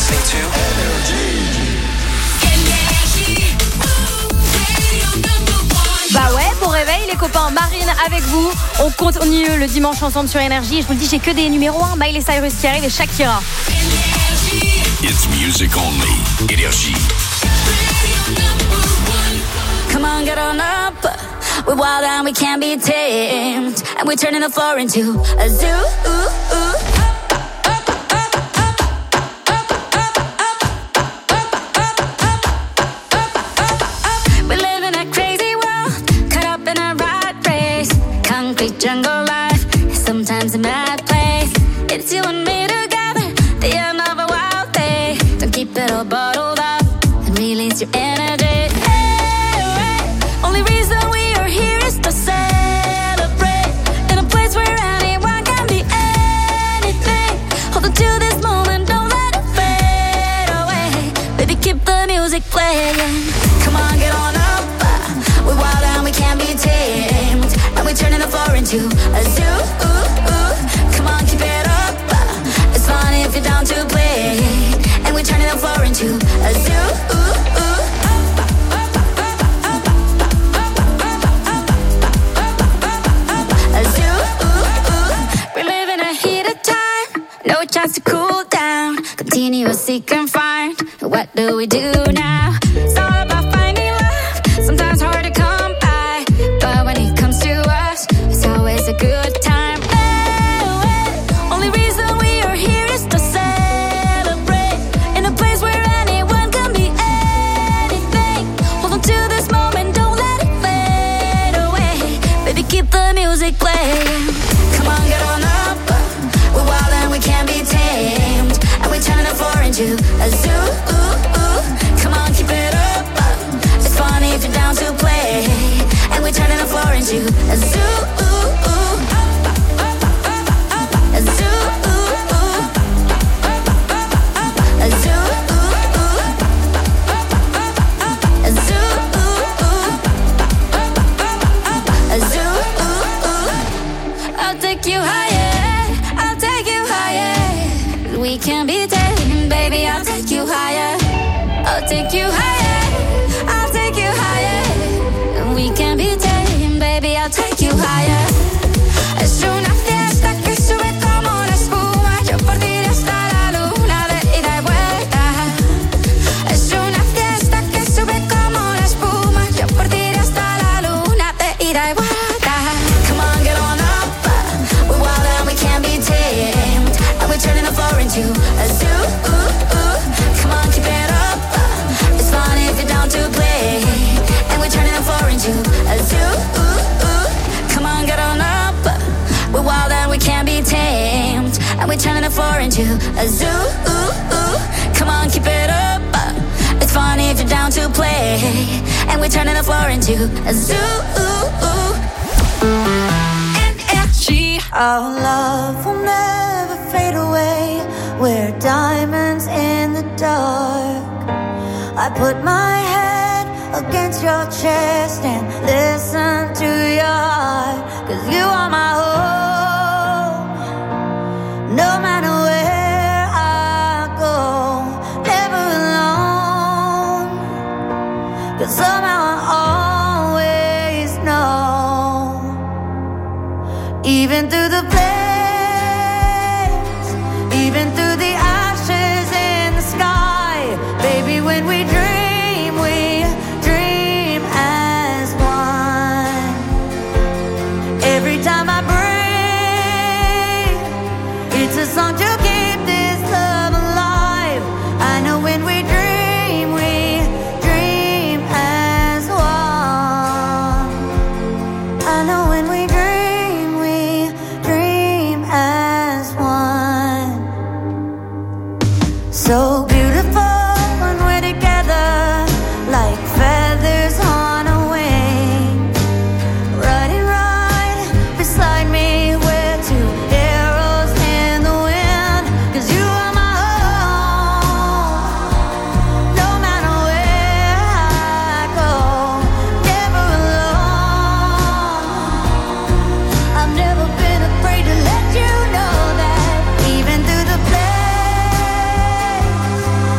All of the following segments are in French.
listening to Bah ouais, bon réveil les copains, Marine avec vous. On continue le dimanche ensemble sur Énergie. Et je vous le dis, j'ai que des numéros 1. Miley Cyrus qui arrive et Shakira. It's music only. Énergie. Come on, get on up. We're wild and we can't be tamed. And we're turning the floor into a zoo. Jungle life, sometimes a mad place. It's you and me together, the end of a wild day. Don't keep it all bottled up and release your energy. Hey, hey. Only reason we are here is to celebrate in a place where anyone can be anything. Hold on to this moment, don't let it fade away. Baby, keep the music playing. Come on, get on up. We're wild and we can't be tamed. And we're turning the floor into a zoo. Come on, keep it up. It's fun if you're down to play. And we're turning the floor into a zoo. A zoo. We're living a heat of time. No chance to cool down. Continue seek and find. What do we do now? It's all about finding love. Sometimes hard to come by. But when it comes to us, it's always a good time. Only reason we are here is to celebrate in a place where anyone can be anything. Hold on to this moment, don't let it fade away. Baby, keep the music playing. Come on, get on up. We're wild and we can't be tamed. And we're turning the floor into a zoo. Come on, keep it up. It's funny if you're down to play. And we're turning the floor into a zoo. A zoo. A zoo. A zoo. A zoo. I'll take you higher. I'll take you higher. We can be taken, baby. I'll take you higher. I'll take you higher. I'll take you higher. We can be taken, baby. I'll take you higher. Es una fiesta que sube como la espuma. Yo por ti hasta la luna de ida y vuelta. Es una fiesta que sube como la espuma. Yo por ti hasta la luna de ida y vuelta. Come on, get on up. We're wild and we can't be tamed. And we're turning the floor into a zoo. Come on, keep it up. It's fun if you're down to play. And we're turning the floor into a zoo. Come on, get on up. We're wild and we can't be tamed. And we're turning the floor into a zoo. Come on, keep it up. It's fun if you're down to play. And we're turning the floor into a zoo. Energy. Our love will never fade away. We're diamonds in the dark. I put my head against your chest and listen to your heart. 'Cause you are my home. No matter where I go, never alone. 'Cause somehow I always know. Even through the flames, even through the ashes in the sky, baby, when we dream as one. Every time I breathe, it's a song to keep this love alive. I know when we dream as one. I know when we dream as one. So beautiful when we're together, like feathers on a wing. Riding right beside me, we're two arrows in the wind. 'Cause you are my home. No matter where I go, never alone. I've never been afraid to let you know that even through the flames,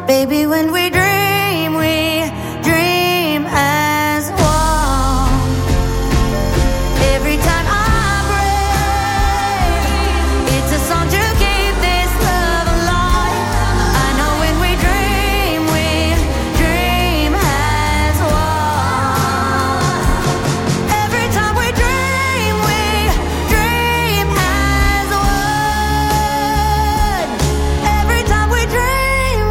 Baby, when we dream as one. Every time I break, it's a song to keep this love alive. I know when we dream as one. Every time we dream as one. Every time we dream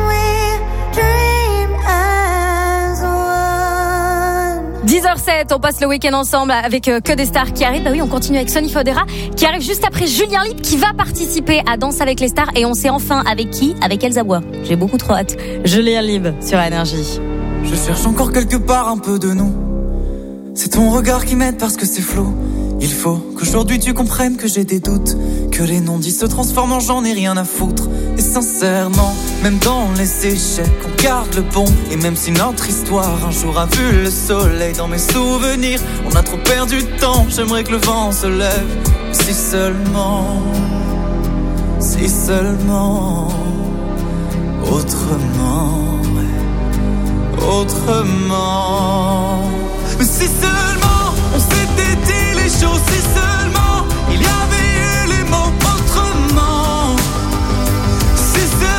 as one. 10h07, on passe le week-end ensemble avec que des stars qui arrivent. Bah oui, on continue avec Sonny Fodera qui arrive juste après Julien Lippe qui va participer à Danse avec les stars. Et on sait enfin avec qui? Avec Elsa Bois. J'ai beaucoup trop hâte. Julien Lippe sur Énergie. Je cherche encore quelque part un peu de nous. C'est ton regard qui m'aide parce que c'est flou. Il faut qu'aujourd'hui tu comprennes que j'ai des doutes, que les non-dits se transforment en j'en ai rien à foutre. Et sincèrement, même dans les échecs, on garde le bon. Et même si notre histoire un jour a vu le soleil, dans mes souvenirs, on a trop perdu de temps. J'aimerais que le vent se lève. Si seulement, autrement, mais si seulement on s'était dit les choses, si seulement il y avait eu les mots autrement, si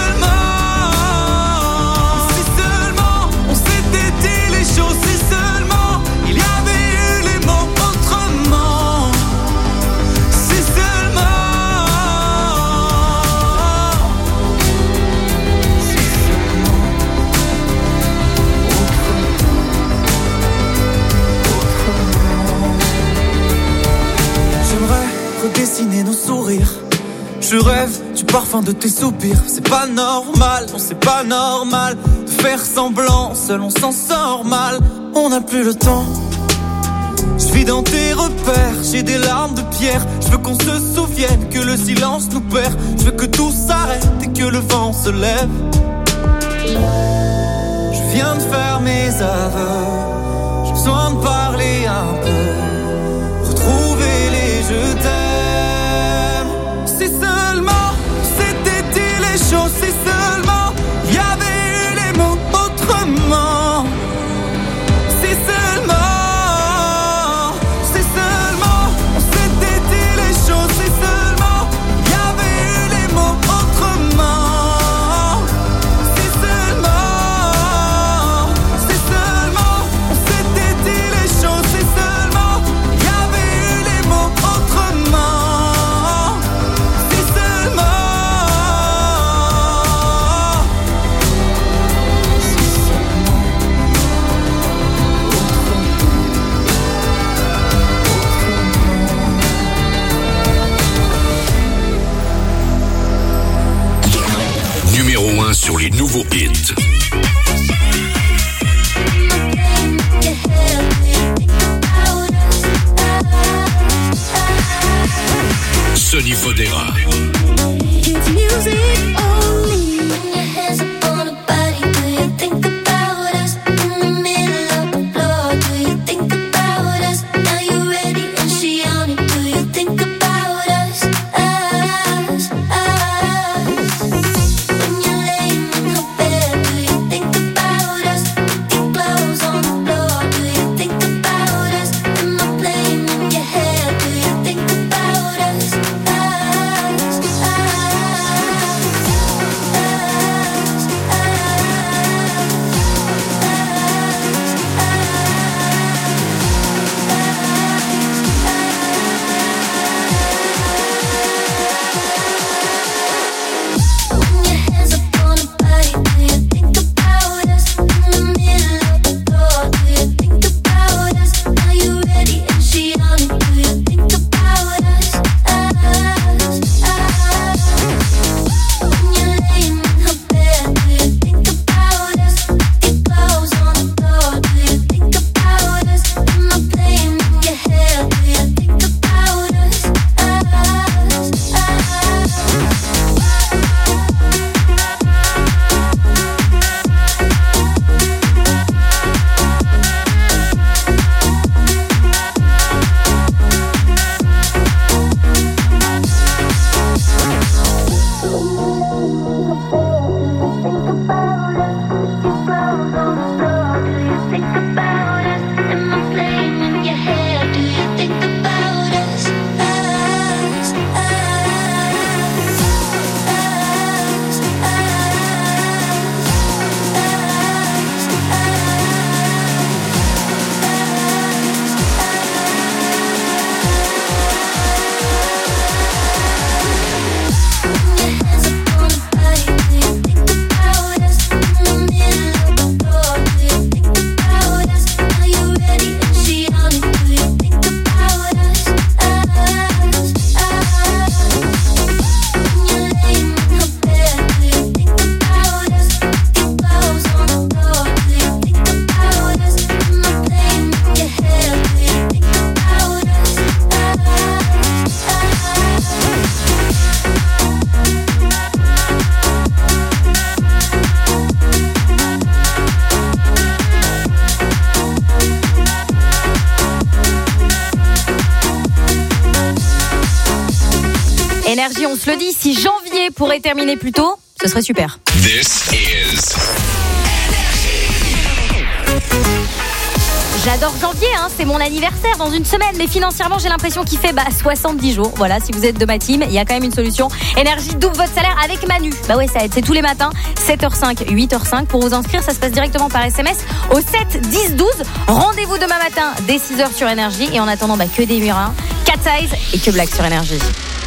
seulement on s'était dit les choses, si seulement il y avait eu les mots autrement, si redessiner nos sourires. Je rêve du parfum de tes soupirs. C'est pas normal, non c'est pas normal de faire semblant, seul on s'en sort mal. On n'a plus le temps. Je vis dans tes repères, j'ai des larmes de pierre. Je veux qu'on se souvienne que le silence nous perd. Je veux que tout s'arrête et que le vent se lève. Je viens de faire mes aveux. J'ai besoin de parler un peu, retrouver les je t'aime. Si seulement c'était dit les choses, si seulement il y avait eu les mots autrement. Si seulement on s'était dit les choses, si seulement il y avait eu les mots autrement. Si seulement on s'était dit les choses, si seulement il y avait eu les mots autrement. Si seulement. Numéro 1 sur les nouveaux hits. Sonny Fodera. It's music only. When your hands up on a body, do you think about us? In the middle of the floor, do you think about us? Now you're ready and she on it. Do you think about us? When you're laying in her bed, do you think about us? Your clothes on the floor, do you think about us? Am I playing in your head? Do you think about us? Énergie, on se le dit, si janvier pourrait terminer plus tôt, ce serait super. This is J'adore janvier, c'est mon anniversaire dans une semaine, mais financièrement j'ai l'impression qu'il fait 70 jours. Voilà, si vous êtes de ma team, il y a quand même une solution. Énergie double votre salaire avec Manu. Bah ouais, ça aide, c'est tous les matins, 7h05, 8h05. Pour vous inscrire, ça se passe directement par SMS au 7 10 12. Rendez-vous demain matin dès 6h sur Énergie. Et en attendant, que des murins, 4 size et que blague sur Énergie.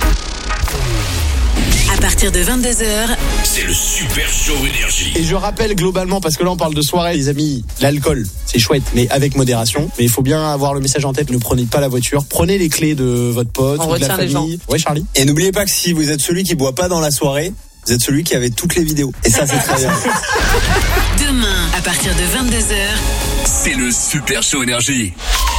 À partir de 22h, c'est le Super Show Énergie. Et je rappelle globalement, parce que là on parle de soirée, les amis, l'alcool, c'est chouette, mais avec modération. Mais il faut bien avoir le message en tête, ne prenez pas la voiture, prenez les clés de votre pote ou de la famille. Ouais, Charlie. Et n'oubliez pas que si vous êtes celui qui boit pas dans la soirée, vous êtes celui qui avait toutes les vidéos. Et ça, c'est très bien. demain, à partir de 22h, c'est le Super Show Énergie.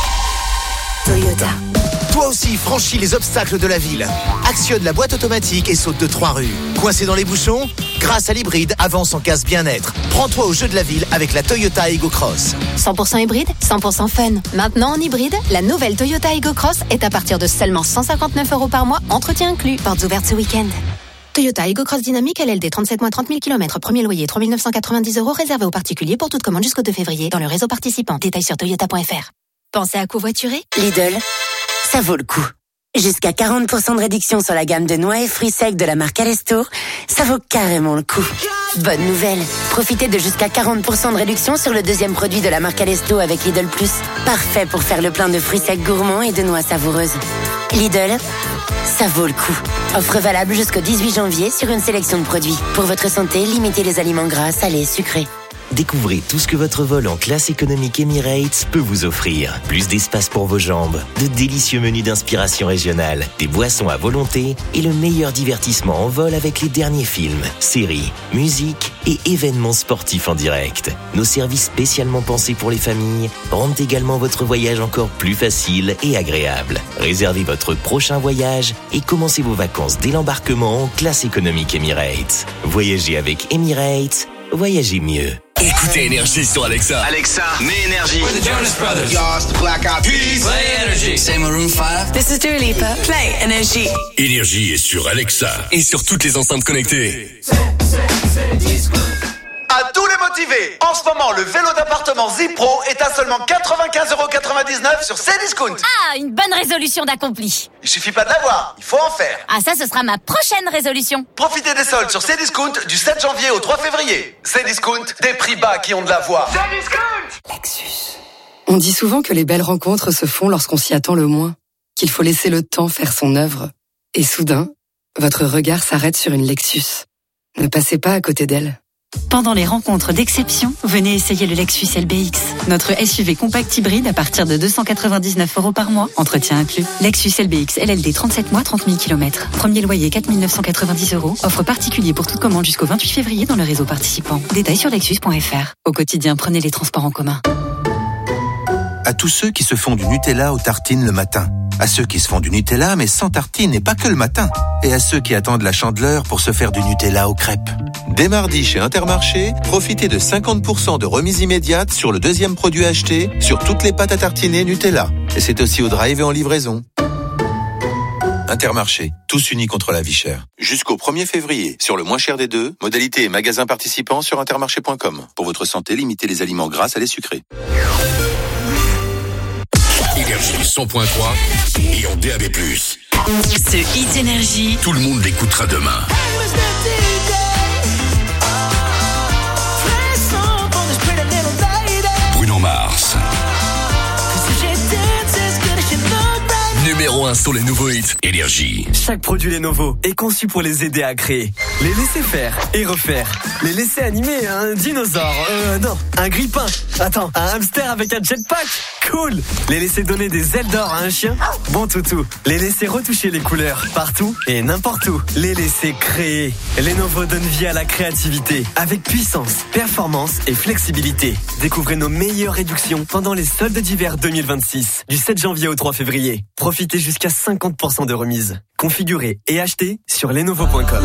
Toyota. Toi aussi, franchis les obstacles de la ville. Actionne la boîte automatique et saute de 3 rues. Coincé dans les bouchons ? Grâce à l'hybride, avance en casse bien-être. Prends-toi au jeu de la ville avec la Toyota Aygo Cross. 100% hybride, 100% fun. Maintenant en hybride, la nouvelle Toyota Aygo Cross est à partir de seulement 159 € par mois, entretien inclus. Portes ouvertes ce week-end. Toyota Aygo Cross Dynamique LLD, 37 mois, 30 000 km, premier loyer, 3 990 € réservé aux particuliers pour toute commande jusqu'au 2 février dans le réseau participant. Détails sur toyota.fr. Pensez à covoiturer ? Lidl, ça vaut le coup. Jusqu'à 40% de réduction sur la gamme de noix et fruits secs de la marque Alestour, ça vaut carrément le coup. Bonne nouvelle, profitez de jusqu'à 40% de réduction sur le deuxième produit de la marque Alesto avec Lidl Plus. Parfait pour faire le plein de fruits secs gourmands et de noix savoureuses. Lidl, ça vaut le coup. Offre valable jusqu'au 18 janvier sur une sélection de produits. Pour votre santé, limitez les aliments gras, salés, sucrés. Découvrez tout ce que votre vol en classe économique Emirates peut vous offrir. Plus d'espace pour vos jambes, de délicieux menus d'inspiration régionale, des boissons à volonté et le meilleur divertissement en vol avec les derniers films, séries, musiques et événements sportifs en direct. Nos services spécialement pensés pour les familles rendent également votre voyage encore plus facile et agréable. Réservez votre prochain voyage et commencez vos vacances dès l'embarquement en classe économique Emirates. Voyagez avec Emirates, voyagez mieux. Écoutez Énergie sur Alexa. Alexa, mets Énergie. With the Jonas Brothers. Yours, the Black Eyed Peas. Play Énergie. C'est Maroon 5. This is Dua Lipa. Play Énergie. Énergie est sur Alexa et sur toutes les enceintes connectées. À tous les motivés, en ce moment, le vélo d'appartement Zipro est à seulement 95,99 € sur Cdiscount. Ah, une bonne résolution d'accompli. Il suffit pas de l'avoir, il faut en faire. Ah, ça, ce sera ma prochaine résolution. Profitez des soldes sur Cdiscount du 7 janvier au 3 février. Cdiscount, des prix bas qui ont de la voix. Cdiscount. Lexus. On dit souvent que les belles rencontres se font lorsqu'on s'y attend le moins, qu'il faut laisser le temps faire son œuvre. Et soudain, votre regard s'arrête sur une Lexus. Ne passez pas à côté d'elle. Pendant les rencontres d'exception, venez essayer le Lexus LBX. Notre SUV compact hybride à partir de 299 € par mois, entretien inclus. Lexus LBX LLD 37 mois, 30 000 km. Premier loyer 4 990 €. Offre particulier pour toute commande jusqu'au 28 février dans le réseau participant. Détails sur lexus.fr. Au quotidien, prenez les transports en commun. À tous ceux qui se font du Nutella aux tartines le matin. À ceux qui se font du Nutella mais sans tartines et pas que le matin. Et à ceux qui attendent la Chandeleur pour se faire du Nutella aux crêpes. Dès mardi chez Intermarché, profitez de 50% de remise immédiate sur le deuxième produit acheté sur toutes les pâtes à tartiner Nutella. Et c'est aussi au drive et en livraison. Intermarché, tous unis contre la vie chère. Jusqu'au 1er février, sur le moins cher des deux, modalités et magasins participants sur intermarché.com. Pour votre santé, limitez les aliments gras, salés, sucrés. Énergie 100.3 et en DAB+. Ce Hit Énergie, tout le monde l'écoutera demain. Bruno Mars. Numéro 1 sur les nouveaux hits. Énergie. Chaque produit Lenovo est conçu pour les aider à créer, les laisser faire et refaire, les laisser animer un dinosaure, non, un grippin, attends, un hamster avec un jetpack, cool, les laisser donner des ailes d'or à un chien, bon toutou, les laisser retoucher les couleurs partout et n'importe où, les laisser créer. Lenovo donne vie à la créativité avec puissance, performance et flexibilité. Découvrez nos meilleures réductions pendant les soldes d'hiver 2026 du 7 janvier au 3 février. Profitez jusqu'à 50% de remise. Configurez et achetez sur lenovo.com.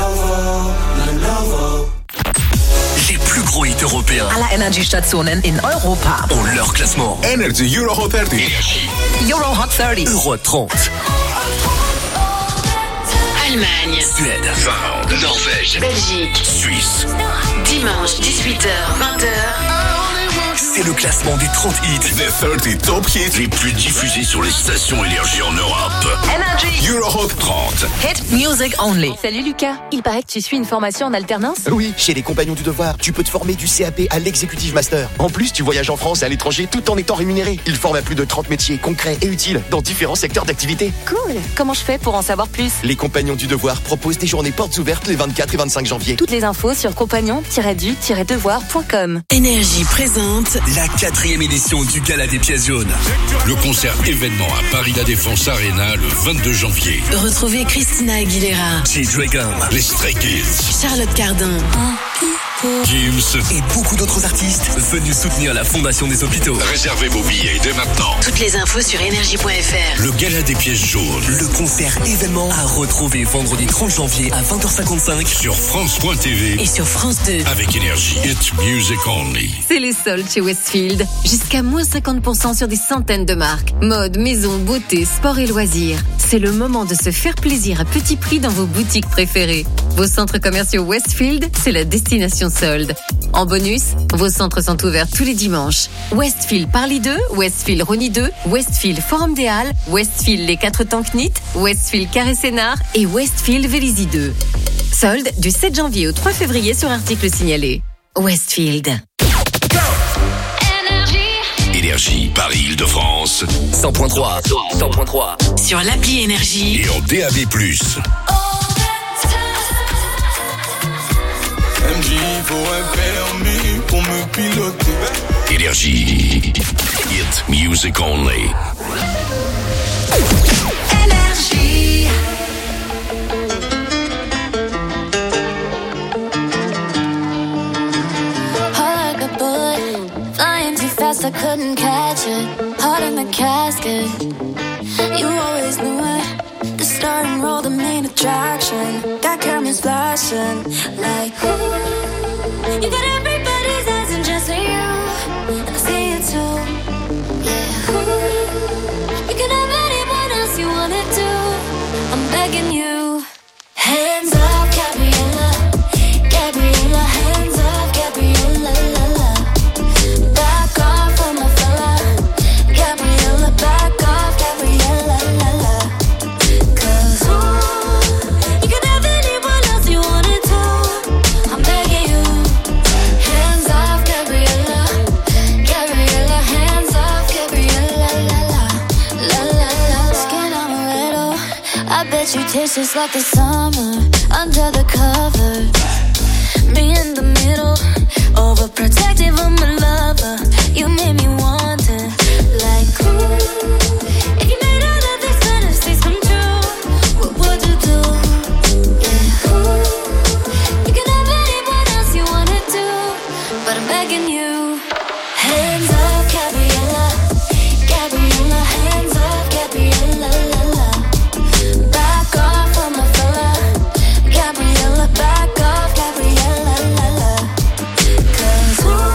Les plus gros hits européens. Aller Energiestationen in Europa. Ont leur classement. Energy Euro Hot 30. Euro Hot 30. Euro 30. Allemagne, Suède, Finlande, Norvège, Belgique, Suisse. dimanche 18h, 20h. C'est le classement des 30 hits. Les 30 top hits les plus diffusés sur les stations énergie en Europe. Energy. Europe 30. Hit music only. Salut Lucas, il paraît que tu suis une formation en alternance. Oui, chez les Compagnons du Devoir, tu peux te former du CAP à l'Executive Master. En plus, tu voyages en France et à l'étranger tout en étant rémunéré. Ils forment à plus de 30 métiers concrets et utiles dans différents secteurs d'activité. Cool. Comment je fais pour en savoir plus? Les Compagnons du Devoir proposent des journées portes ouvertes les 24 et 25 janvier. Toutes les infos sur compagnon-du-devoir.com. Énergie présente La 4e édition du Gala des pièces jaunes. Le concert événement à Paris La Défense Arena le 22 janvier. Retrouvez Christina Aguilera, G-Dragon, les Stray Kids, Charlotte Cardin, Gims et beaucoup d'autres artistes venus soutenir la Fondation des Hôpitaux. Réservez vos billets dès maintenant. toutes les infos sur énergie.fr. Le Gala des pièces jaunes. Le concert événement à retrouver vendredi 30 janvier à 20h55 sur France.tv Et sur France 2. avec énergie. It's music only. C'est les soldes chez Westfield. Jusqu'à moins 50% sur des centaines de marques. Mode, maison, beauté, sport et loisirs. C'est le moment de se faire plaisir à petit prix dans vos boutiques préférées. Vos centres commerciaux Westfield, c'est la destination solde. En bonus, vos centres sont ouverts tous les dimanches. Westfield Parly 2, Westfield Rony 2, Westfield Forum des Halles, Westfield Les 4 Temps Knit, Westfield Carré Sénard et Westfield Vélizy 2. Solde du 7 janvier au 3 février sur article signalé. Westfield. Énergie, Paris-Île-de-France. 100.3. 100.3. Sur l'appli Énergie. Et en DAB+. MJ, faut un permis pour me piloter. Énergie. Hit music only. Énergie. Heart like a bullet, flying too fast, I couldn't catch it. Heart in the casket, you always knew it. The starting role, the main attraction. Got cameras flashing, like ooh. You got everybody's eyes and just you, and I see it too. Yeah, ooh. You can have anyone else you wanted to. I'm begging you. Hands up, Gabriella, Gabriella. Hands up, Gabriella, la la. Back off on my fella, Gabriella. Back off, Gabriella, la la. 'Cause ooh, you can have anyone else you wanted to. I'm begging you. Hands off, Gabriella, Gabriella. Hands off, Gabriella, la la, la la la. Skin on a little, I bet you taste just like the summer under the covers. Me in the middle, overprotective of my lover. You made me want it, like ooh. If you made all of these fantasies come true, what would you do? Yeah, ooh. You can have anyone else you wanted to, but I'm begging you. Hands up, Gabriella, Gabriella. Hands up, Gabriella, la la. Back off on my fella, Gabriella. Back off, Gabriella, la la. 'Cause ooh,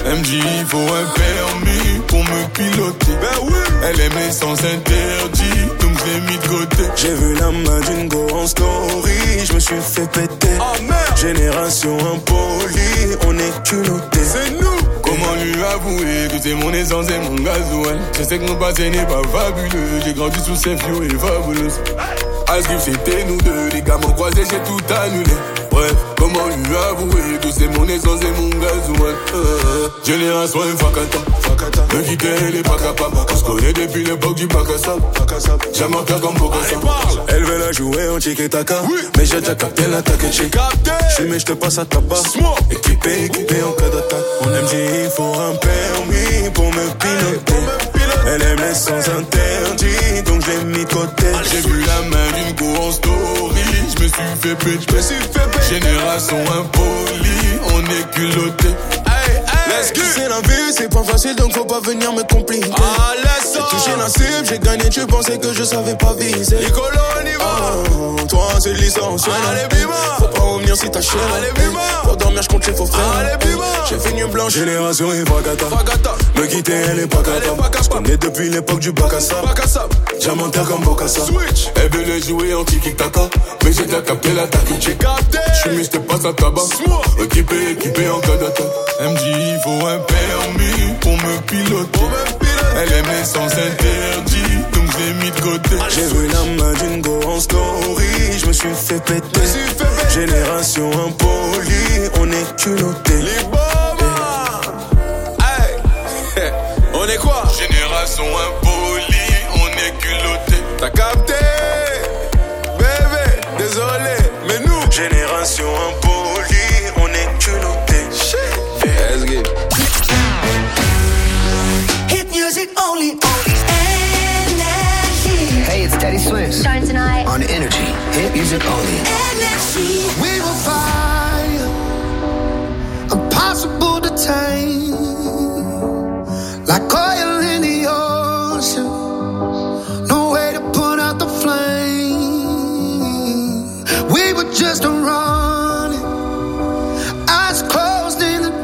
Elle me dit il faut un permis pour me piloter. Ben oui. Elle aime les sens interdits, donc je l'ai mis de côté. J'ai vu la main d'une go en story, je me suis fait péter. Oh merde. Génération impolie, on est culotté. C'est nous. Comment lui avouer que c'est mon essence et mon gasoil? Je sais que mon passé n'est pas fabuleux. J'ai grandi sous ces vieux et fabuleuses. À ce que c'était nous deux, les gars m'ont croisé, j'ai tout annulé. Bref, comment lui avouer que c'est mon essence et mon gasoil? Génération Fakata, me quitter elle est pas capable. On se connaît depuis l'époque du bac à sable. J'aime un cœur comme Bokassa. Elle veut la jouer en tiki-taka, oui. Mais j'ai déjà capté l'attaque et j'ai capté. J'suis mais j'te passe à tabac. Équipé en cas d'attaque. On aime dire il faut un permis pour me piloter. Elle aime les sens interdits, donc je l'ai mis de côté. J'ai vu la main d'une go en story, je me suis fait péter. Génération impolie, on est culotté. C'est la vie, c'est pas facile donc faut pas venir me compliquer. J'ai touché la cible, j'ai gagné, tu pensais que je savais pas viser. Toi c'est licencié. Faut pas revenir si t'as cher. Pour dormir je compte les faux frères. J'ai fait nuit blanche. Génération Fakata. Me quitter elle est pas capable. Je connais depuis l'époque du bac à sable. Diamantaire comme Bokassa. Elle veut les jouer en tiki-taka, mais j'ai déjà capté l'attaque. J'ai capté. J'suis mis, j'te passe à tabac. Équipé en cas d'attaque. Elle me dit il faut un permis pour me piloter. Elle aime les sens interdits, donc je l'ai mis de côté. J'ai vu la main d'une go en story, je me suis fait péter. Génération impolie, on est culotté. Les bombes. Hey. On est quoi? Génération impolie, on est culotté. T'as capté? Bébé, désolé, mais nous. Génération impolie, on est culotté. Let's get. Hit music only. Energy. Hey, it's Teddy Swims. Starting tonight on Energy. Hit music only. Energy. We will fire, impossible to tame, like oil in the ocean. No way to put out the flame. We were just running, eyes closed in the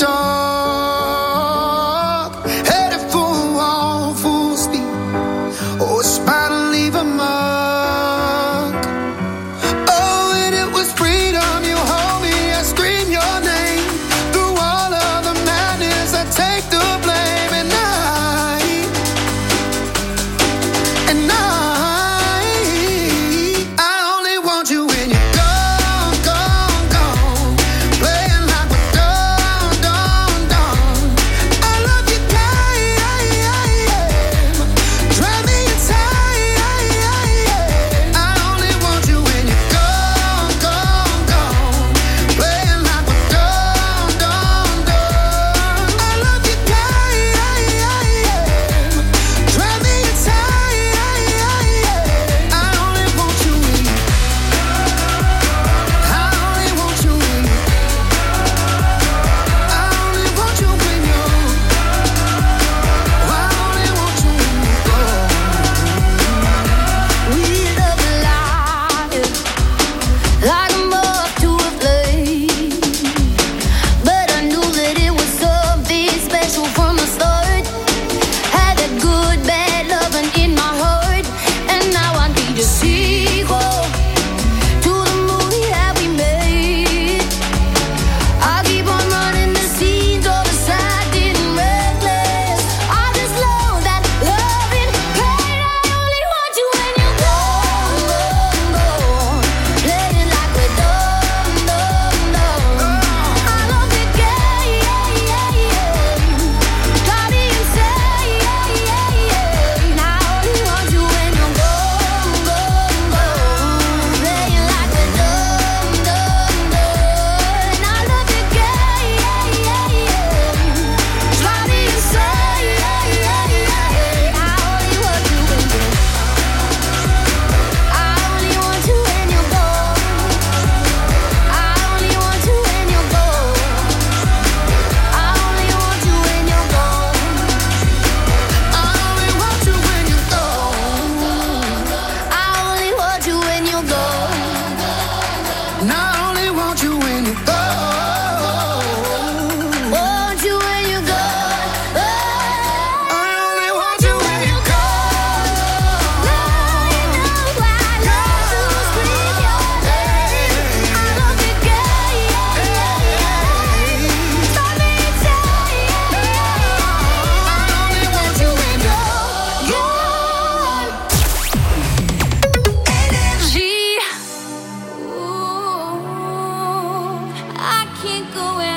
dark, headed for a wall full speed. Oh, it's bound to leave a mark. Oh, and it was freedom.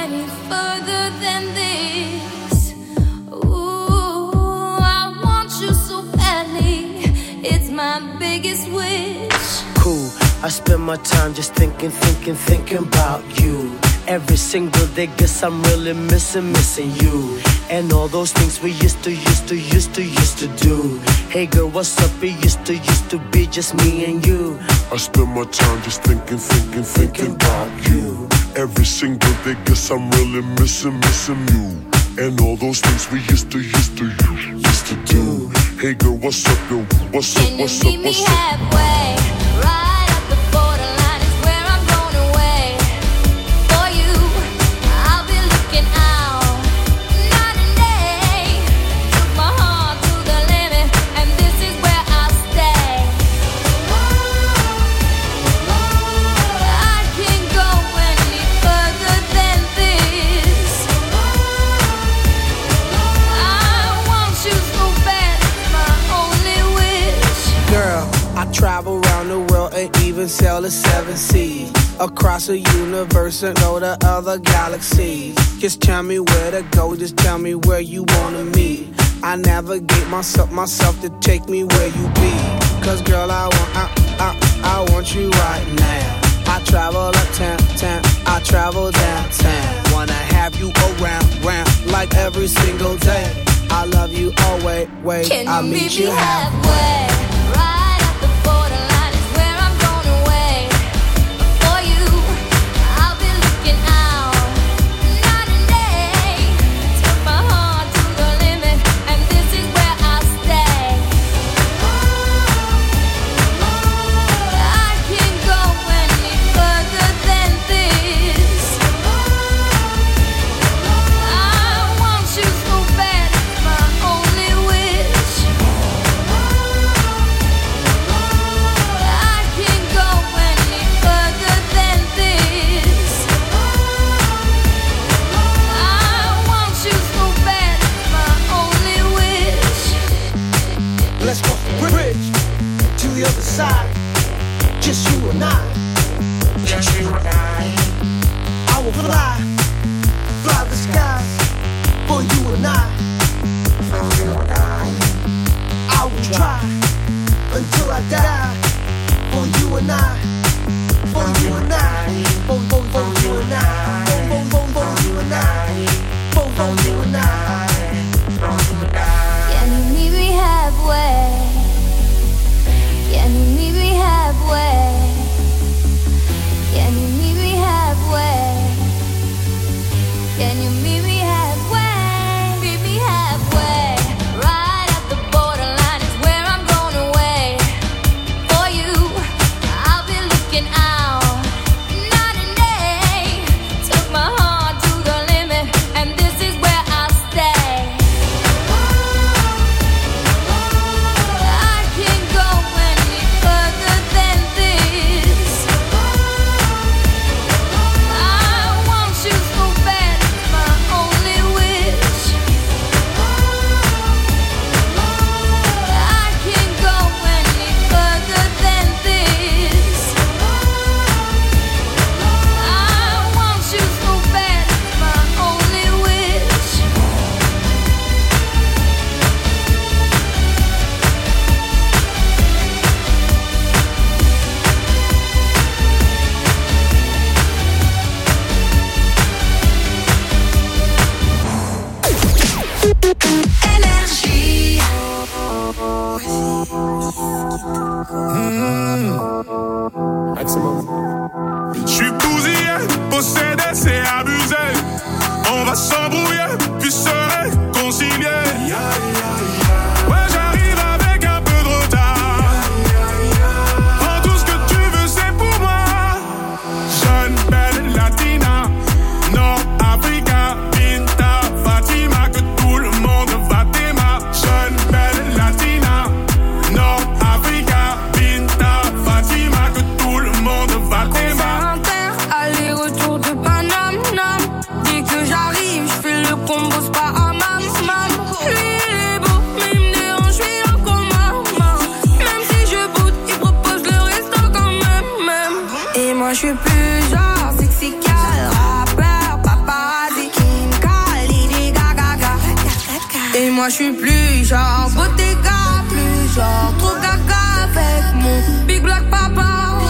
any further than this. Ooh, I want you so badly. It's my biggest wish. Cool, I spend my time just thinking about you. Every single day, guess I'm really missing you. And all those things we used to do. Hey girl, what's up? It used to be just me and you. I spend my time just thinking about you. Every single day, guess I'm really missing you. And all those things we used to do. Hey girl, what's up, yo? What's up, what's up, what's up? Can you meet me halfway? Right at the borderline is where I'm going away. For you, I'll be looking out night and day. Took my heart to the limit, and this is where I'll stay. I can't go any further than this. I want you so bad, it's my only wish. Girl, I travel around the world and even sail the 7 seas. Across the universe and go to other galaxies. Just tell me where to go, just tell me where you wanna meet. I navigate myself to take me where you be. Cause girl, I want you right now. I travel uptown, I travel downtown. Wanna have you around, like every single day. I love you always, I'll meet you halfway. Right at the borderline is where I'm going away. For you, I'll be looking out night and day. Took my heart to the limit, and this is where I'll stay. I can't go any further than this. I want you so bad, it's my only wish. I can't go any further than this. I want you so bad, it's my only wish. Let's cross the bridge to the other side. Just you and I. Just you and I will fly the skies for you and I. For you and I will try until I die. For you and I. For you and I. For you and I. For you and I. For you and I. Can you meet me halfway? Can you meet me halfway? Can you meet me halfway? Can you meet me halfway? Meet me halfway. Right at the borderline is where I'm going away. For you, I'll be looking out night and day. Took my heart to the limit, and this is where I'll stay. I can't go any further than this. I want you so bad, it's my only wish. I can't go any further than this. I want you so bad, it's my only wish. Énergie. Je suis bousillé, possédé, c'est abusé. On va s'embrouiller, puis se réconcilier. Ouais, j'arrive avec un peu de retard. Prends tout ce que tu veux, c'est pour moi. Jeune, belle, latina, nord-africa, Binta, Fatima, que tout le monde va t'aimer. Jeune, belle, latina, nord-africa, Binta, Fatima, que tout le monde va t'aimer. Aller-retour de Paname, dès que j'arrive, je fais le combo spa à mam. Lui, il est Moi je suis plus genre Bottega, plus genre trop gaga avec mon big black papa.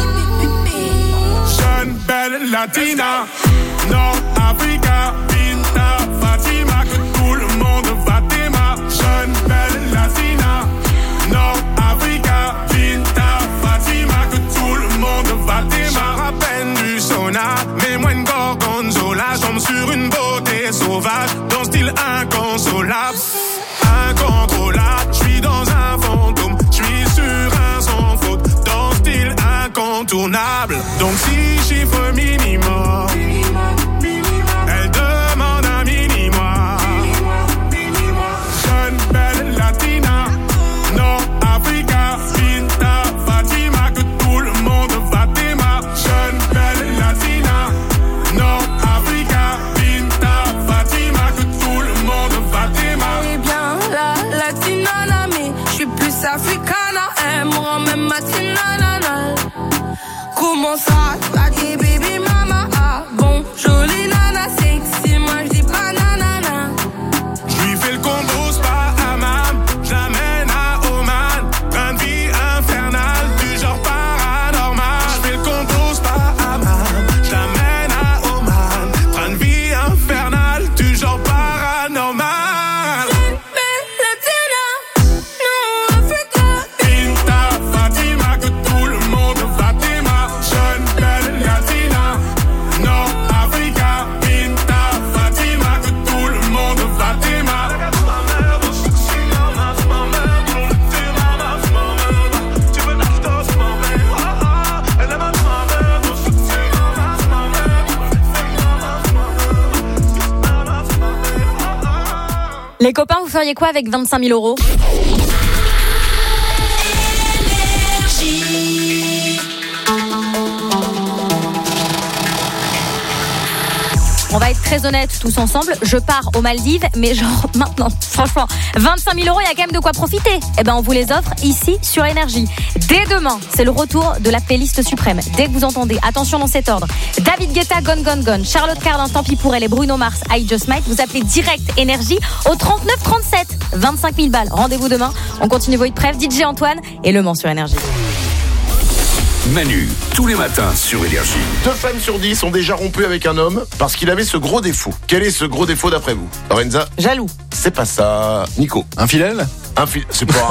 Jeune, belle latina, Nord Africa, Pinta, Fatima, que tout le monde va t'aimer. Jeune, belle latina, Nord Africa, Pinta, Fatima, que tout le monde va t'aimer. Je rappelle du sauna, mais moi une gorgonzola, je tombe sur une beauté sauvage, dans style inconsolable. Incontrôlable, je suis dans un fantôme, je suis sur un sans faute, dans style incontournable. Donc si chiffre minimum, elle demande un minimum. Jeune, belle latina, Nord Africa, Pinta, Fatima, que tout le monde va t'aimer. Jeune, belle latina, Nord Africa, Pinta, Fatima, que tout le monde va t'aimer. Eh bien la latina, mais je suis plus africana, elle me rend même matinana. Comment ça, t'as dit baby mama, ah bon, jolie nana, sexy, moi je dis pas nanana. Je lui fais le combo spa hammam, je l'amène à Oman, train de vie infernal, du genre paranormal. Je fais le combo spa hammam, je l'amène à Oman, train de vie infernal, du genre paranormal. Pinta, Fatima, que tout le monde va t'aimer. Jeune, belle latina, Nord Africa, Pinta, Fatima, que tout le monde va t'aimer. Les copains, vous feriez quoi avec 25 000 euros? On va être très honnêtes tous ensemble. Je pars aux Maldives, mais genre maintenant, franchement, 25 000 euros, il y a quand même de quoi profiter. Eh ben, on vous les offre ici sur Énergie. Dès demain, c'est le retour de la playlist suprême. Dès que vous entendez, attention dans cet ordre, David Guetta, Gone Gone Gone, Charlotte Cardin, Tant pis pour elle et Bruno Mars, I Just Might, vous appelez direct Énergie au 39 37. 25 000 balles. Rendez-vous demain. On continue vos hits brefs. DJ Antoine et Le Mans sur Énergie. Manu, tous les matins sur Énergie. 2 femmes sur 10 ont déjà rompu avec un homme parce qu'il avait ce gros défaut. Quel est ce gros défaut d'après vous? Lorenza? Jaloux. C'est pas ça. Nico? Infidèle? C'est pas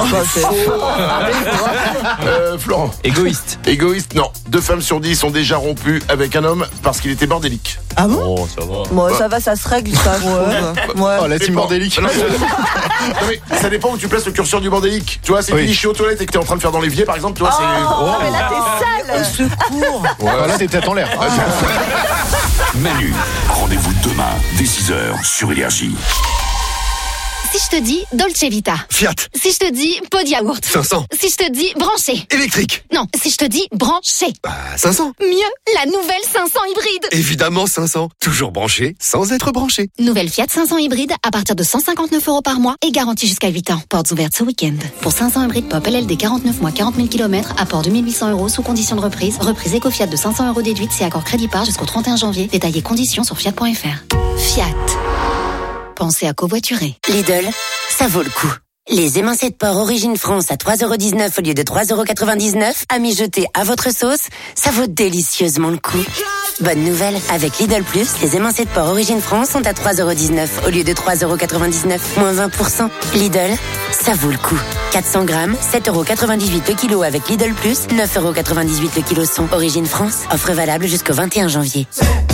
Florent? Égoïste? Égoïste, non. 2 femmes sur 10 ont déjà rompu avec un homme parce qu'il était bordélique. Ah bon? Oh, ça va. Moi, ça va, ça se règle, ça, je trouve. Ouais. Oh, la team bordélique. Non, mais ça dépend où tu places le curseur du bordélique. Tu vois, c'est fini, je suis aux toilettes et que t'es en train de faire dans l'évier, par exemple, tu vois, Oh, mais là, t'es sale. Secours. Ouais, là, t'es tête en l'air. Manu, rendez-vous demain, dès 6h sur Énergie. Si je te dis Dolce Vita. Fiat. Si je te dis pot de yaourt. 500. Si je te dis branché. Électrique. Non, si je te dis branché. 500. Mieux, la nouvelle 500 hybride. Évidemment 500. Toujours branché, sans être branché. Nouvelle Fiat 500 hybride à partir de 159 € par mois et garantie jusqu'à 8 ans. Portes ouvertes ce week-end. Pour 500 hybride pop LLD 49 mois 40 000 km, apport 2800 € sous condition de reprise. Reprise éco-Fiat de 500 € déduite si accord crédit par jusqu'au 31 janvier. Détaillés conditions sur fiat.fr. Fiat. Pensez à covoiturer. Lidl, ça vaut le coup. Les émincés de porc Origine France à 3,19 € au lieu de 3,99 € à mijoter à votre sauce, ça vaut délicieusement le coup. Bonne nouvelle, avec Lidl Plus, les émincés de porc Origine France sont à 3,19 € au lieu de 3,99 €, moins 20%. Lidl, ça vaut le coup. 400 grammes, 7,98 € le kilo avec Lidl Plus, 9,98 € le kilo son. Origine France, offre valable jusqu'au 21 janvier.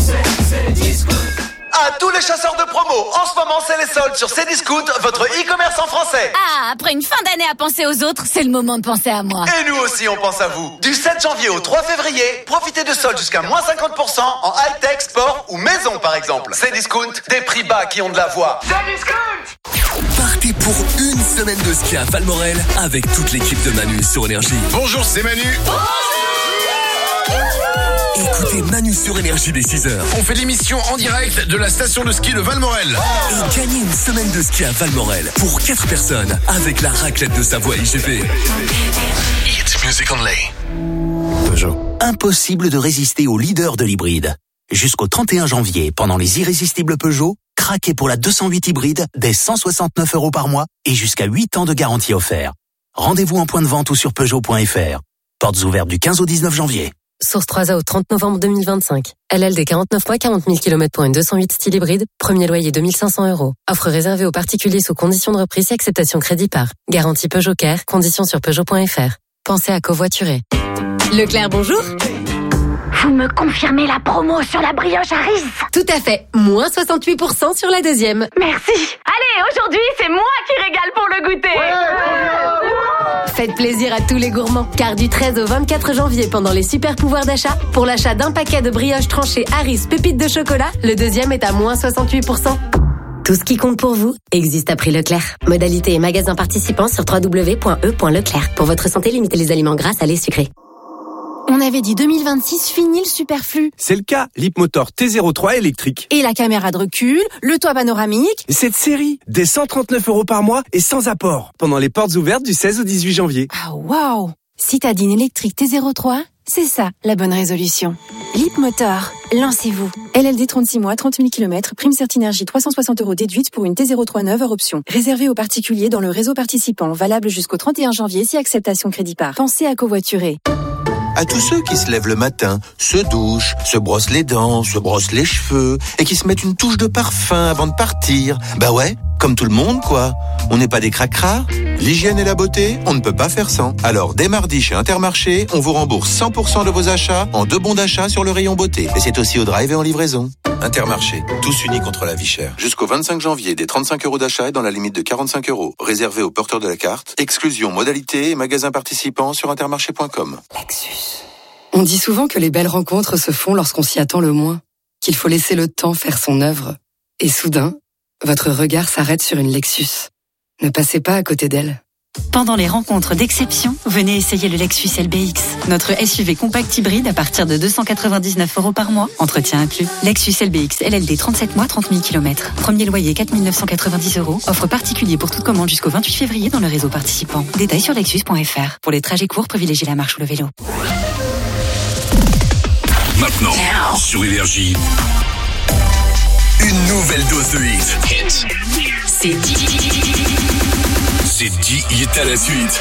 À tous les chasseurs de promo, en ce moment c'est les soldes sur Cdiscount, votre e-commerce en français. Ah, après une fin d'année à penser aux autres, c'est le moment de penser à moi. Et nous aussi on pense à vous. Du 7 janvier au 3 février, profitez de soldes jusqu'à moins 50% en high-tech, sport ou maison par exemple. Cdiscount, des prix bas qui ont de la voix. Cdiscount! Partez pour une semaine de ski à Valmorel avec toute l'équipe de Manu sur Énergie. Bonjour, c'est Manu. Écoutez Manu sur Énergie dès 6h. On fait l'émission en direct de la station de ski de Valmorel. Et gagnez une semaine de ski à Valmorel pour 4 personnes avec la raclette de Savoie IGP. It's music only. Peugeot. Impossible de résister au leader de l'hybride. Jusqu'au 31 janvier, pendant les irrésistibles Peugeot, craquez pour la 208 hybride dès 169 € par mois et jusqu'à 8 ans de garantie offert. Rendez-vous en point de vente ou sur Peugeot.fr. Portes ouvertes du 15 au 19 janvier. Source 3A au 30 novembre 2025. LLD 49 mois, 40 000 km pour une 208 style hybride. Premier loyer 2500 €. Offre réservée aux particuliers sous conditions de reprise et acceptation crédit par. Garantie Peugeot Care. Conditions sur Peugeot.fr. Pensez à covoiturer. Leclerc, bonjour. Vous me confirmez la promo sur la brioche Harris? Tout à fait. Moins 68% sur la deuxième. Merci. Allez, aujourd'hui, c'est moi qui régale pour le goûter. Faites plaisir à tous les gourmands, car du 13 au 24 janvier, pendant les super pouvoirs d'achat, pour l'achat d'un paquet de brioches tranchées Harris pépites de chocolat, le deuxième est à moins 68%. Tout ce qui compte pour vous existe à prix Leclerc. Modalité et magasins participants sur www.e.leclerc. Pour votre santé, limitez les aliments gras, salés, sucrés. On avait dit 2026, fini le superflu. C'est le cas, l'Hipmotor T03 électrique. Et la caméra de recul, le toit panoramique. Et cette série, dès 139 € par mois et sans apport. Pendant les portes ouvertes du 16 au 18 janvier. Ah waouh! Citadine électrique T03, c'est ça la bonne résolution. L'Hipmotor, lancez-vous. LLD 36 mois, 30 000 km, prime Certinergie 360 € déduite pour une T03 neuve hors option. Réservé aux particuliers dans le réseau participant, valable jusqu'au 31 janvier si acceptation crédit par. Pensez à covoiturer. À tous ceux qui se lèvent le matin, se douchent, se brossent les dents, se brossent les cheveux et qui se mettent une touche de parfum avant de partir. Bah ouais, comme tout le monde quoi. On n'est pas des cracras. L'hygiène et la beauté, on ne peut pas faire sans. Alors dès mardi chez Intermarché, on vous rembourse 100% de vos achats en 2 bons d'achat sur le rayon beauté. Et c'est aussi au drive et en livraison. Intermarché, tous unis contre la vie chère. Jusqu'au 25 janvier, des 35 € d'achat et dans la limite de 45 €. Réservé aux porteurs de la carte. Exclusion, modalité et magasins participants sur intermarché.com. Lexus. On dit souvent que les belles rencontres se font lorsqu'on s'y attend le moins, qu'il faut laisser le temps faire son œuvre. Et soudain, votre regard s'arrête sur une Lexus. Ne passez pas à côté d'elle. Pendant les rencontres d'exception, venez essayer le Lexus LBX. Notre SUV compact hybride à partir de 299 € par mois. Entretien inclus. Lexus LBX LLD 37 mois, 30 000 km. Premier loyer 4 990 €. Offre particulier pour toute commande jusqu'au 28 février dans le réseau participant. Détails sur lexus.fr. Pour les trajets courts, privilégiez la marche ou le vélo. Maintenant, sur Énergie, une nouvelle dose de hit. C'est 10 hits à la suite.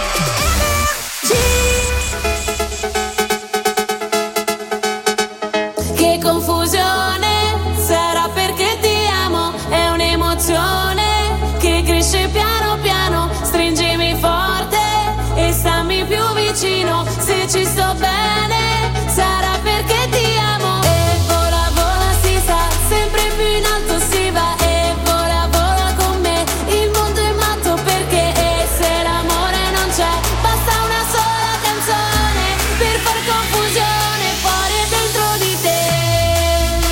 Che confusione, sarà perché ti amo, è un'emozione che cresce piano piano, stringimi forte e stammi più vicino, se ci sto bene, sarà perché ti amo. E vola vola si sa, sempre più in alto si va, e vola vola con me, il mondo è matto perché, e se l'amore non c'è, basta una sola canzone per far confusione fuori e dentro di te.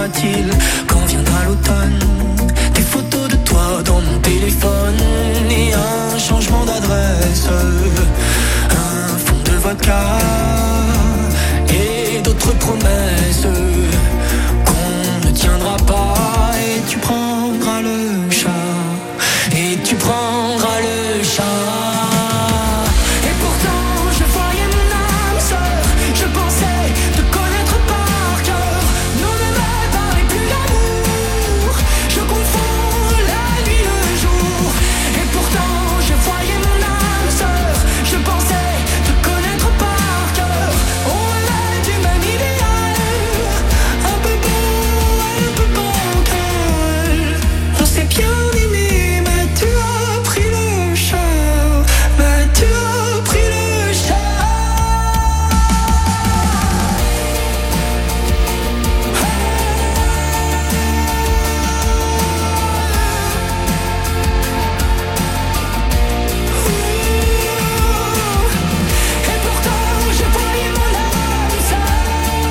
voit-il quand viendra l'automne? Des photos de toi dans mon téléphone et un changement d'adresse, un fond de vodka et d'autres promesses qu'on ne tiendra pas. Et tu prendras le chat, et tu prendras le chat. Et pourtant je voyais mon âme sœur, je pensais te connaître par cœur. Non, ne me parlez plus d'amour, je confonds la nuit le jour. Et pourtant je voyais mon âme sœur, je pensais te connaître par cœur. On rêvait du même idéal, un peu beau, un peu bancal. On s'est bien aimé, mais tu as pris le chat, mais tu as pris le chat. Et pourtant je voyais mon âme sœur,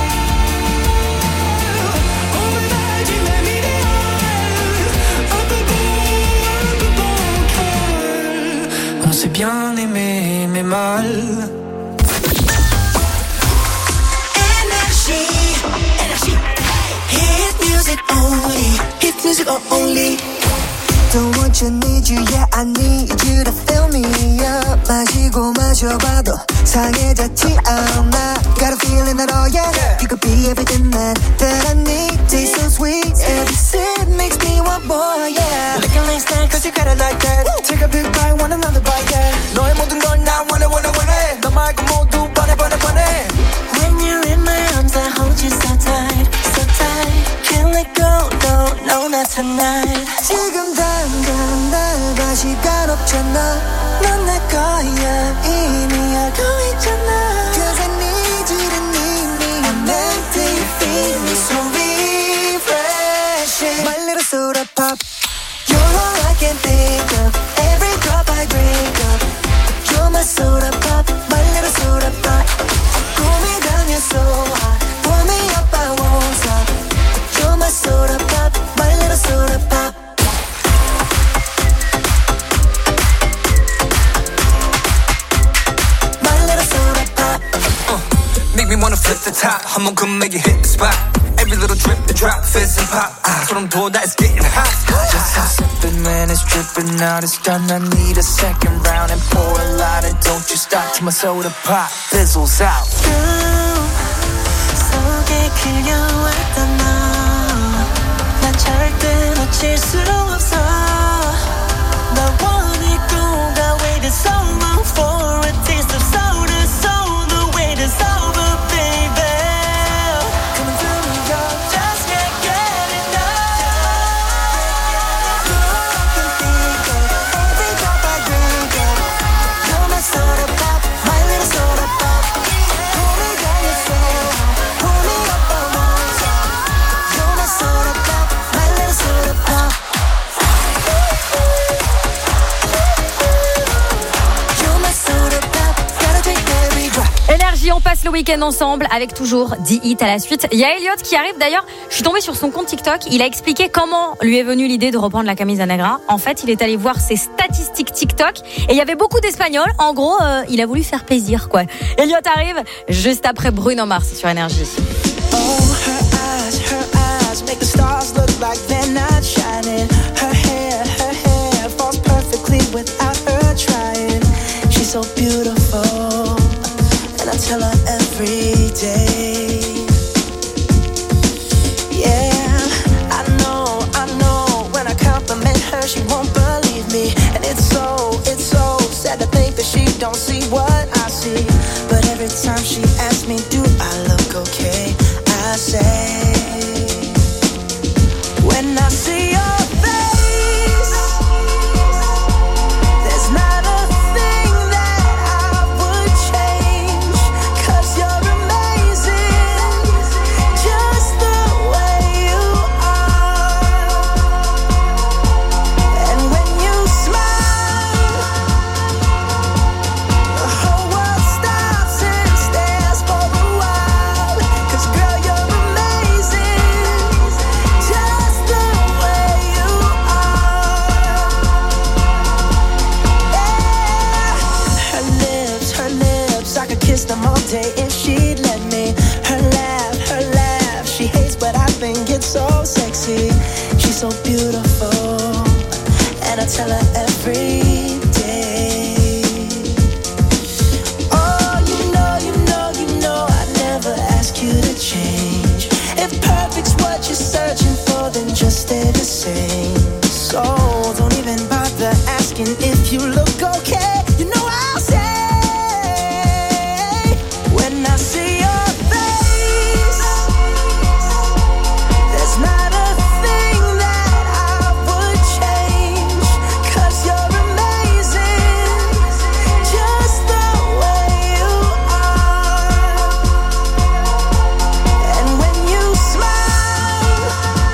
on rêvait du même idéal, un peu beau, un peu bancal. On s'est bien aimé, mais mal. Energy, hit music only, hit music only. Don't want you, need you, yeah I need you to fill me up. 마시고 마셔봐도 상해졌지 않아. Got a feeling that oh yeah, you could be everything that I need. Taste so sweet, every sip makes me want more, yeah. Licking like snack, cause you got it like that. Take a big bite, want another bite, yeah. 너의 모든 걸 나 원해. 너 말고 모두 번해. When you're in my arms, I hold you so tight, so tight. Can't let go, no, not tonight. 지금 당장 날 봐, 시간 없잖아. 넌 내 거야, 이미 알고 있잖아. Cause I need you to need me, I'm meant to feel me. So refreshing, my little soda pop. You're all I can think of, every drop I drink up. You're my soda pop, my little soda pop. Cool me down, you're so hot. Pour me up, I won't stop. You're my soda pop, my little soda pop. My little soda pop. Make me wanna flip the top, 한번큼 make it hit the spot. Every little drip, the drop, fizz and pop. 소름 돋아, it's getting hot. Just stop sipping, man, it's dripping out. It's done, I need a second round. And pour a lot, and don't you stop till my soda pop fizzles out. 속에 끌려왔던 너, 난 절대 놓칠 수 없어. 나 원했고, I waited so long for a taste of soda. So the wait is over, baby. Coming through me, yo, just can't get enough. You're all I can think of, every drop I drink of. You're my soda pop, my little soda pop. Pull me down, you're so hot. Pull me up, I won't stop. You're my soda pop, my little soda pop. You're my soda pop, gotta drink every drop. Énergie, on passe le week-end ensemble avec toujours 10 hits à la suite. Il y a Elliot qui arrive d'ailleurs, je suis tombée sur son compte TikTok, il a expliqué comment lui est venue l'idée de reprendre la Camisa Negra. En fait, il est allé voir ses statistiques TikTok et il y avait beaucoup d'Espagnols. En gros, il a voulu faire plaisir, quoi. Elliot arrive juste après Bruno Mars sur Énergie. Oh, her eyes make the stars look like they're not shining. Her hair falls perfectly without her trying. She's so beautiful, and I tell her every day. Yeah, I know, when I compliment her, she won't believe me. And it's so sad to think that she don't see what I see. But every time she asks me, do I look okay? I say, when I see tell her every day. Oh, you know I'd never ask you to change. If perfect's what you're searching for, then just stay the same. So don't even bother asking if you look okay. You know I'll say when I see your face, there's not a thing that I would change, 'cause you're amazing, just the way you are. And when you smile,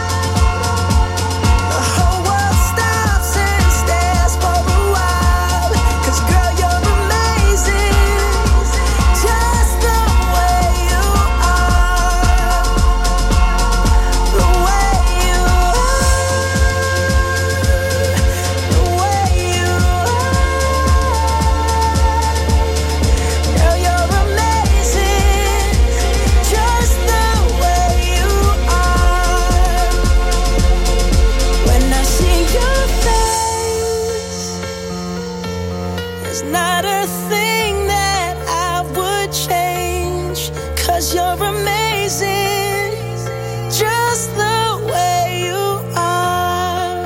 the whole world stops and stares for a while, 'cause girl, you're amazing, just the way you are, the way you are, the way you are. Girl, you're amazing, just the way you are. When I see your face, there's not a thing that I would change, 'cause you're amazing, just the way you are.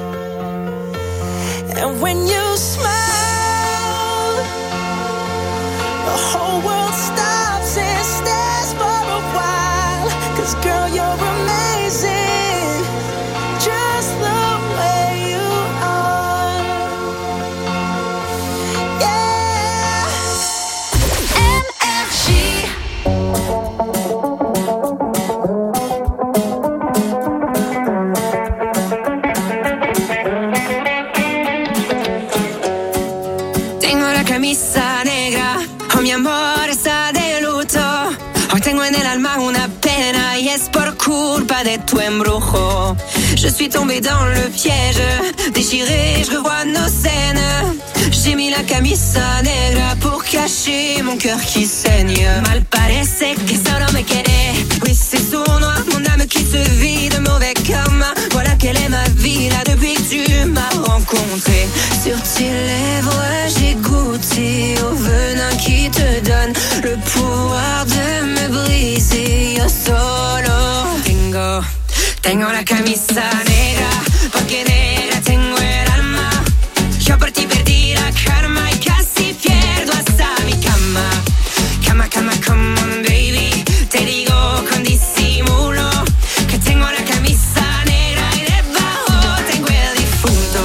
And when you smile, the whole world stops and stares for a while, 'cause girl, you're amazing, just the way you are. Yeah. Énergie. Tengo la camisa negra, oh mi amor está de luto. Hoy tengo en el alma una pena y es por culpa de tu embrujo. Je suis tombée dans le piège, déchirée, je revois nos scènes. J'ai mis la camisa negra pour cacher mon cœur qui saigne. Mal parece que solo me quiere. Oui, c'est sournois, mon âme qui se vide, mauvais karma. Voilà quelle est ma vie là depuis que tu m'as rencontré. Sur tes lèvres, j'ai goûté au venin qui te donne le pouvoir de me briser. Yo solo tengo la camisa negra, porque negra tengo el alma. Yo por ti perdí la karma y casi pierdo hasta mi cama. Cama, cama, come on baby, te digo con disimulo que tengo la camisa negra y debajo tengo el difunto.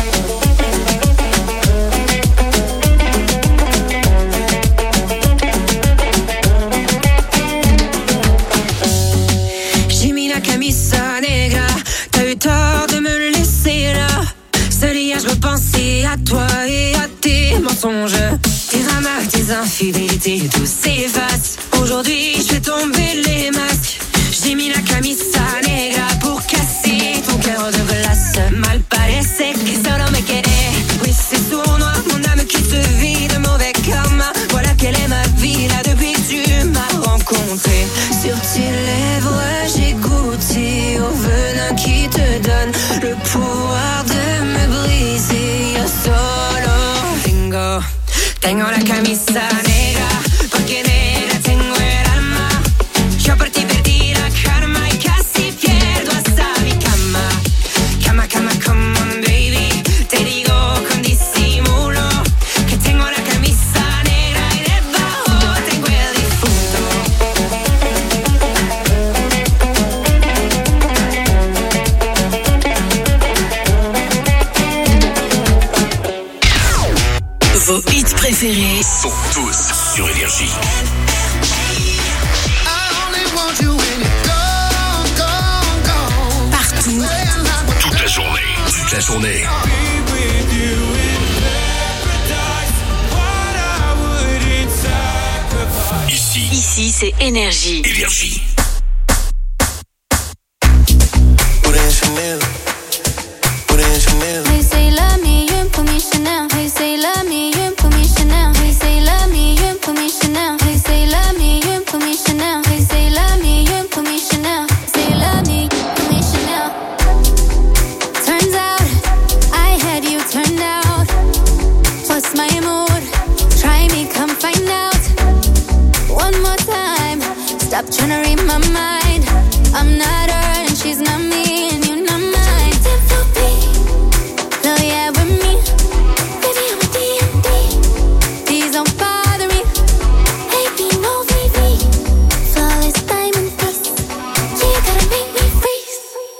J'ai mis la camisa negra, t'as eu tort de me laisser là. Seul hier je repensais à toi et à tes mensonges, tes dramas, tes infidélités, tout s'efface. Aujourd'hui je fais tomber les masques. J'ai mis la camisa negra pour casser ton cœur de glace. Mal parece que solo me quiere. Oui, c'est sournois, mon âme qui se vide, mauvais karma. Voilà quelle est ma vie là depuis que tu m'as rencontré. Sur tes lèvres j'ai goûté au venin qui te donne le pouvoir de me briser. Yo solo tengo la camisa negra, porque negra tengo el alma. Yo por ti perdí la karma y casi pierdo hasta mi cama. Cama, cama, come on baby, te digo con disimulo que tengo la camisa negra y debajo tengo el difunto. Vos hits préférés sont tous sur Énergie. Partout. Toute la journée. Toute la journée. Ici, c'est Énergie. Énergie. Hey, say love me, you put me Chanel. Hey, say love me, you put me Chanel. Hey, say love me, you put me Chanel. Hey, say love me, you put me Chanel. Hey, say love me, you put me Chanel. Say love me, put me Chanel. Turns out I had you I'm not her and she's not me and you're not mine. No, yeah, with me. Baby, I'm a D&D. Please don't bother me. Baby, no VV. Flawless diamond face. Yeah, you gotta make me freeze.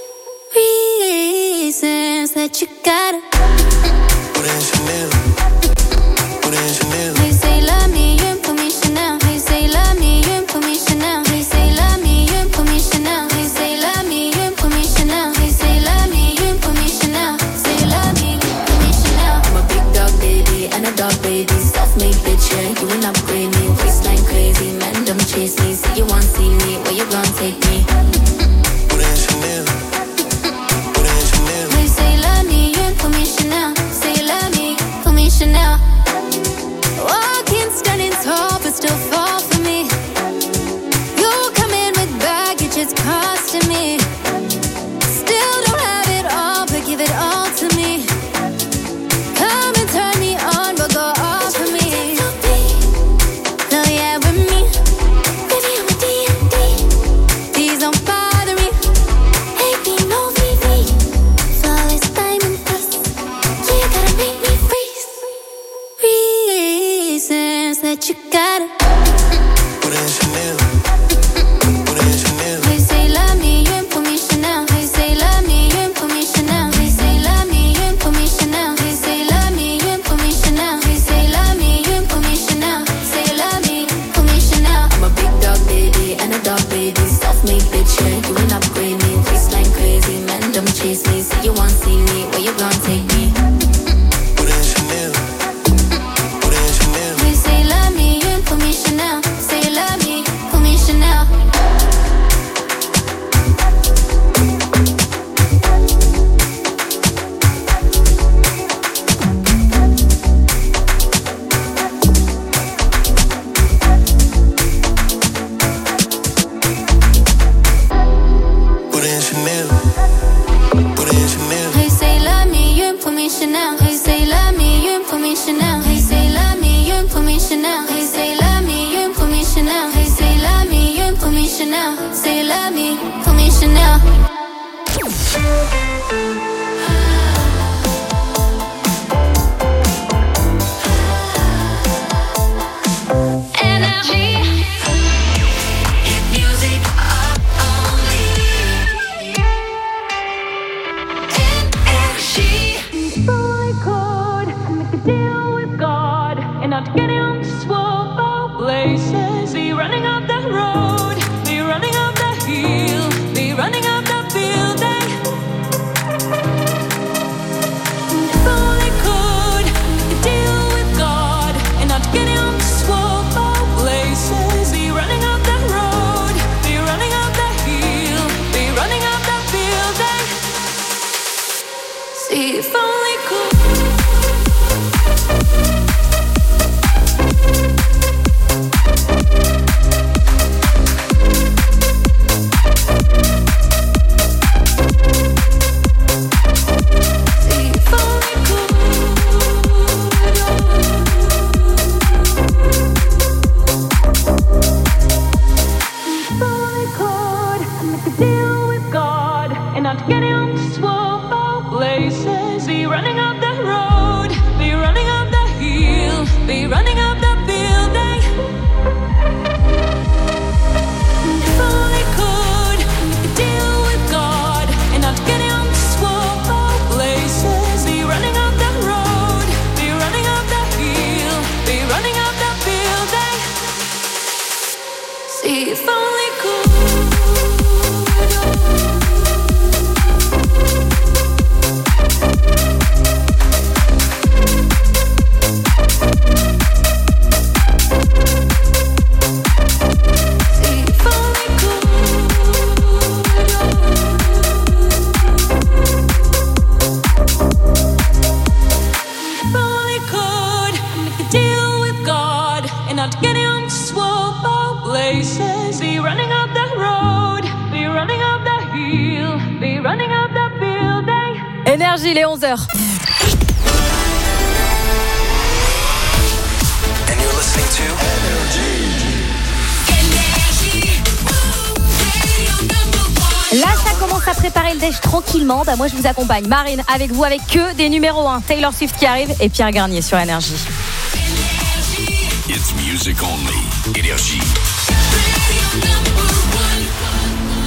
Reasons that you gotta. Put in Chanel. Put in Chanel. They say love me, you put me Chanel. They say love me, you put me Chanel. They say love me, you put me Chanel. They say love me, you put me Chanel. They say love me, you put me Chanel. Say love me, you put me Chanel. I'm a big dog baby and a dog baby. Self-made bitch, yeah, you will upgrade me. Waistline crazy, man, don't chase me. Say you want see me, where you gon' take me? Put in Chanel. Put in Chanel. They say love me, you put me Chanel. Say love me, put me Chanel. Walking standing tall, but still fall for me. You come in with baggage, it's costing me. Still don't have it all, but give it all to me. Come and turn me on, but go off for me. No, yeah, with me. Baby, I'm a D&D. Please don't bother me. Baby, no VV. Flawless diamond dust. Yeah, you gotta make me freeze. Reasons that you gotta. Put in Chanel. Put in Chanel. They say love me, you put me Chanel. They say love me, you put me Chanel. They say love me, you put me Chanel. They say love me, you put me Chanel. They say love me, you put me Chanel. Say love me, put me Chanel. I'm a big dog baby and a dog baby. Self-made bitch, yeah, you will upgrade me. Waistline crazy, man, don't chase me. Say you want see me, where you gon' take me? Put in Chanel. Put in Chanel. They say love me, you put me Chanel. Say love me, put me Chanel. Put in Chanel. Put in Chanel. They say love me, you put me Chanel. They say love me, you put me Chanel. They say love me, you put me Chanel. They say love me, you put me Chanel. They say love me, you put me Chanel. Say love me, put me Chanel. Énergie. Hit music up only. Énergie. If I could make a deal with God and not get him to swap places, be running up that road, be running up that hill, be running up that building. If I could make a deal with God and not get him to swap places, be running up that road, be running up that hill, be running up that building. See if only could. Get him to swap our places. Be running up that road, be running up that hill, be running up that building. If only could make a deal with God and not get him to swap our places. Be running up that road, be running up that hill, be running up that building. See if only could. Énergie, il est 11h. And you're listening to Energy. préparer le déj tranquillement, moi je vous accompagne. Marine avec vous avec que des numéros 1. Taylor Swift qui arrive et Pierre Garnier sur Énergie. It's music only. Énergie.